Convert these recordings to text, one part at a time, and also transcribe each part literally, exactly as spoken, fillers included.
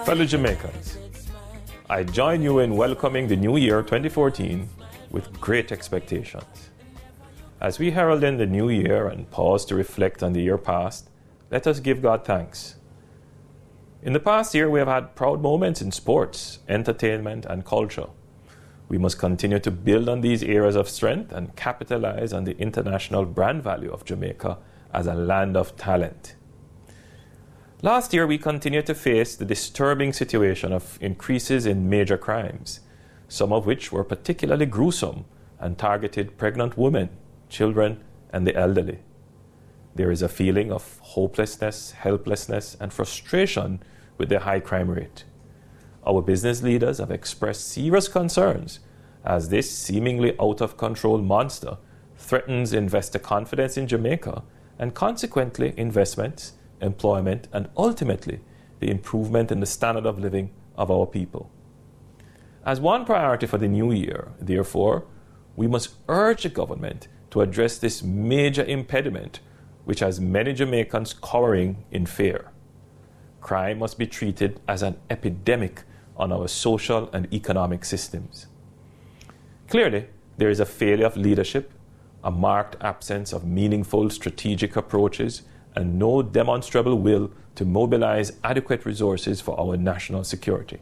Fellow Jamaicans, I join you in welcoming the new year twenty fourteen with great expectations. As we herald in the new year and pause to reflect on the year past, let us give God thanks. In the past year, we have had proud moments in sports, entertainment, and culture. We must continue to build on these areas of strength and capitalize on the international brand value of Jamaica as a land of talent. Last year, we continued to face the disturbing situation of increases in major crimes, some of which were particularly gruesome and targeted pregnant women, children, and the elderly. There is a feeling of hopelessness, helplessness, and frustration with the high crime rate. Our business leaders have expressed serious concerns as this seemingly out-of-control monster threatens investor confidence in Jamaica and consequently investments, employment, and ultimately the improvement in the standard of living of our people. As one priority for the new year, therefore, we must urge the government to address this major impediment which has many Jamaicans cowering in fear. Crime must be treated as an epidemic on our social and economic systems. Clearly, there is a failure of leadership, a marked absence of meaningful strategic approaches, and no demonstrable will to mobilize adequate resources for our national security.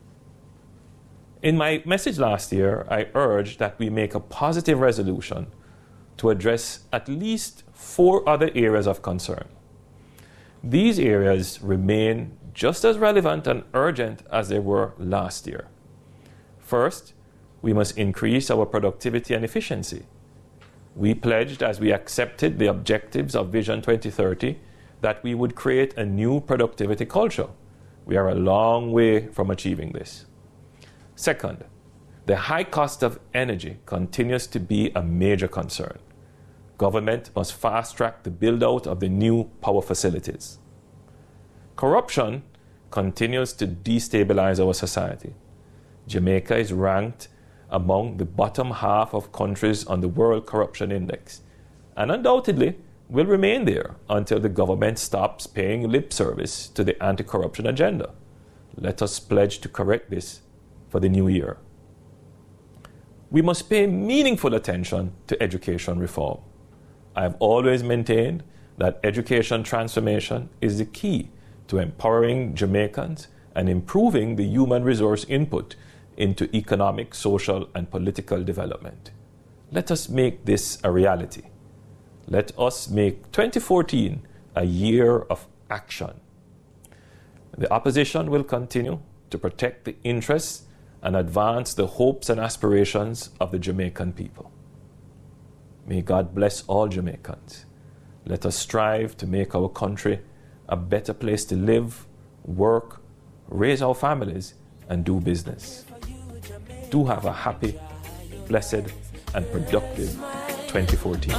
In my message last year, I urged that we make a positive resolution to address at least four other areas of concern. These areas remain just as relevant and urgent as they were last year. First, we must increase our productivity and efficiency. We pledged, as we accepted the objectives of Vision twenty thirty, that we would create a new productivity culture. We are a long way from achieving this. Second, the high cost of energy continues to be a major concern. Government must fast-track the build-out of the new power facilities. Corruption continues to destabilize our society. Jamaica is ranked among the bottom half of countries on the World Corruption Index, and undoubtedly will remain there until the government stops paying lip service to the anti-corruption agenda. Let us pledge to correct this for the new year. We must pay meaningful attention to education reform. I have always maintained that education transformation is the key to empowering Jamaicans and improving the human resource input into economic, social, and political development. Let us make this a reality. Let us make twenty fourteen a year of action. The opposition will continue to protect the interests and advance the hopes and aspirations of the Jamaican people. May God bless all Jamaicans. Let us strive to make our country a better place to live, work, raise our families, and do business. Do have a happy, blessed, and productive twenty fourteen.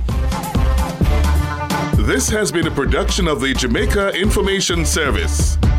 This has been a production of the Jamaica Information Service.